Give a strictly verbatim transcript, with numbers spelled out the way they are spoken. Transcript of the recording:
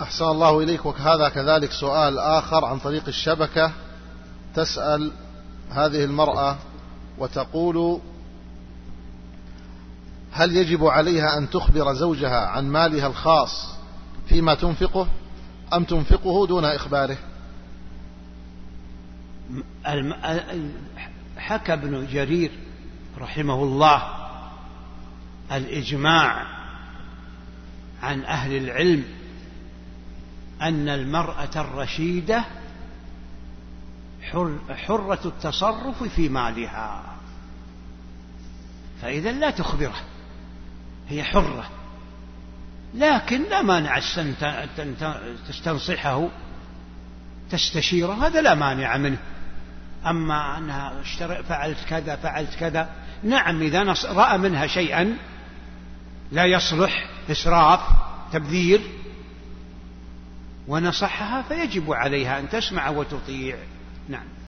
أحسن الله إليك. وهذا كذلك سؤال آخر عن طريق الشبكة. تسأل هذه المرأة وتقول: هل يجب عليها أن تخبر زوجها عن مالها الخاص فيما تنفقه أم تنفقه دون إخباره؟ حكى ابن جرير رحمه الله الإجماع عن أهل العلم أن المرأة الرشيدة حر حرة التصرف في مالها، فإذا لا تخبره، هي حرة، لكن لا مانع تستنصحه تستشيره، هذا لا مانع منه. أما أنها فعلت كذا فعلت كذا، نعم إذا رأى منها شيئا لا يصلح، إسراف تبذير، ونصحها فيجب عليها أن تسمع وتطيع. نعم.